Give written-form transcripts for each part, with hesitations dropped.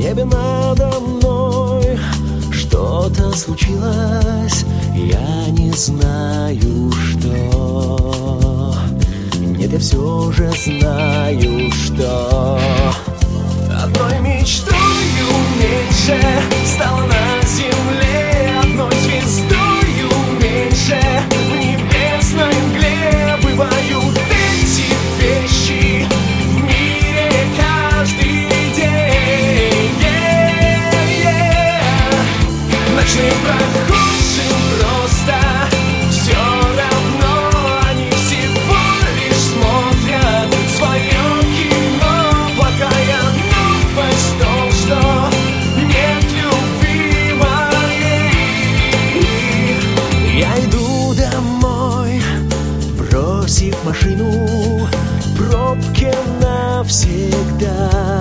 небе надо мной что-то случилось, я не знаю, что. Нет, я все же знаю, что одной мечтою меньше стало на земле, одной звездою меньше в небесной мгле. Бывают эти вещи в мире каждый день. Ночным прохожим просто все равно, они всего лишь смотрят свое кино. Плохая новость в том, что нет любви моей. Я иду домой, бросив машину в пробке навсегда.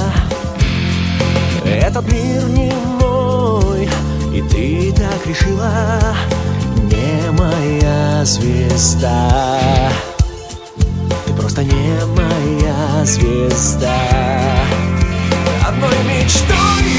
Этот мир не мой, и ты так решила, не моя звезда. Ты просто не моя звезда. Одной мечтой